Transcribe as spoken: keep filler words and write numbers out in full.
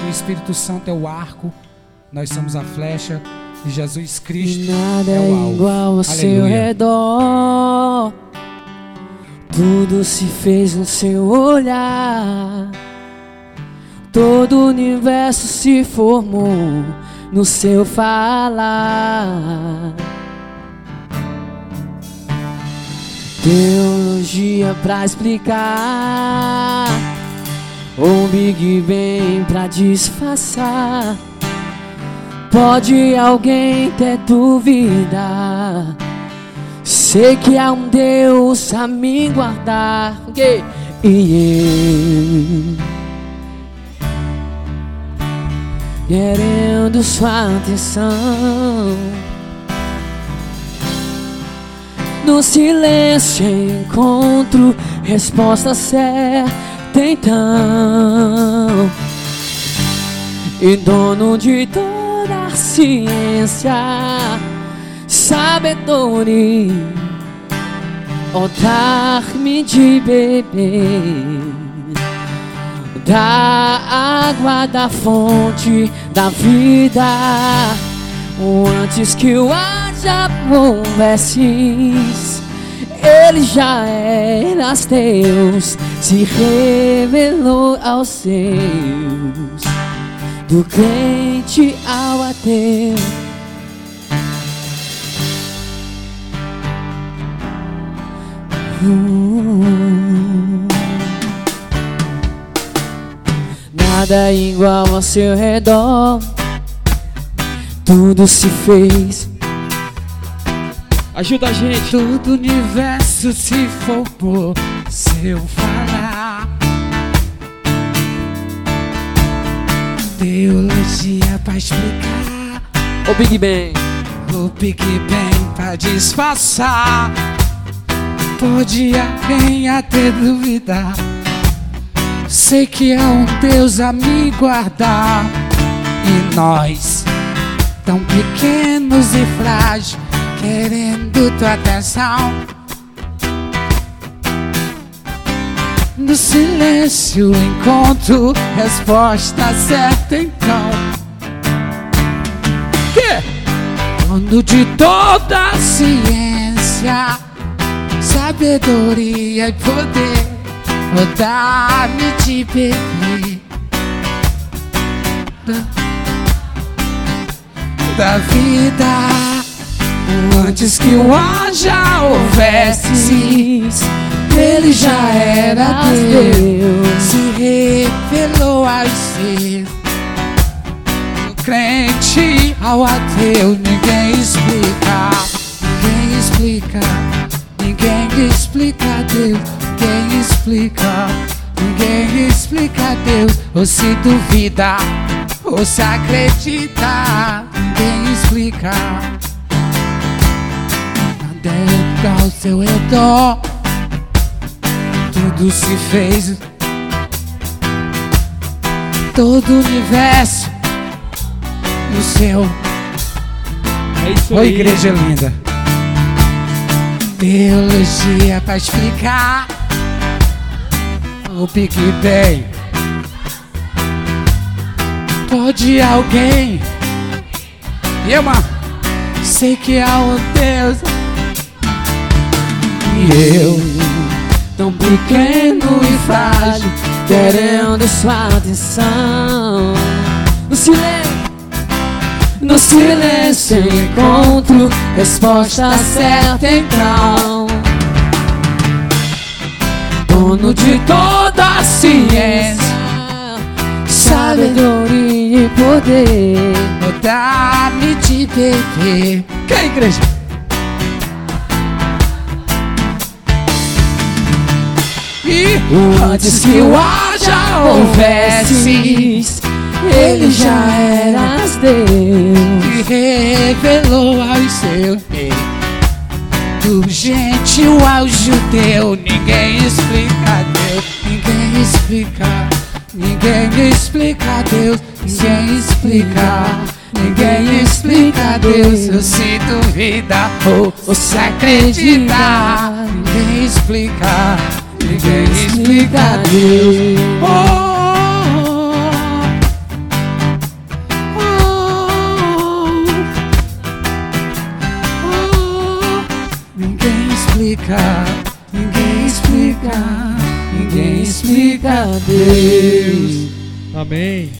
O Espírito Santo é o arco, nós somos a flecha e Jesus Cristo nada é o alvo. igual ao seu redor, tudo se fez no seu olhar, todo o universo se formou no seu falar. Teologia pra explicar, um Big Bang pra disfarçar. Pode alguém ter dúvida, sei que há um Deus a me guardar. Okay. E eu querendo sua atenção, no silêncio encontro resposta certa então. E dono de toda a ciência, sabedoria, ó, dar-me de beber da água da fonte da vida, antes que o haja houvesses, ele já era Deus, se revelou aos seus, do crente ao ateu. Hum. Nada igual ao seu redor, tudo se fez. Ajuda a gente. Todo o universo se formou seu falar. Teologia pra explicar, O Big Bang, o Big Bang pra disfarçar. Pode alguém até duvidar, sei que há um Deus a me guardar. E nós, tão pequenos e frágeis, querendo tua atenção, no silêncio encontro resposta certa então. Que? Dono de toda a ciência, sabedoria e poder, vou dar-me de beber da, da vida, antes que o haja houvesse, ele já era Deus, se revelou aos seus, do crente ao ateu. Ninguém explica, ninguém explica, ninguém explica Deus, ninguém explica, ninguém explica Deus. Ou se duvida, ou se acredita, ninguém explica. Ao seu redor, tudo se fez, todo o universo no seu. É isso Ô, aí. igreja linda. Teologia pra explicar o Big Bang. Pode alguém, e eu, mano, sei que há um Deus. E eu, tão pequeno e frágil, querendo sua atenção, no silêncio, no silêncio encontro resposta certa então. Dono de toda a ciência, sabedoria e poder, vou dar-me de beber. Que é, igreja? E antes que o haja houvesse, ele já era Deus, que revelou aos seus, do gentil ao judeu. Ninguém explica Deus, ninguém explica, ninguém explica Deus, ninguém explica, ninguém explica Deus. Ou se duvida ou, ou se acredita, ninguém explica, ninguém explica Deus. Oh, oh, oh. explica, ninguém explica, ninguém explica Deus. Amém.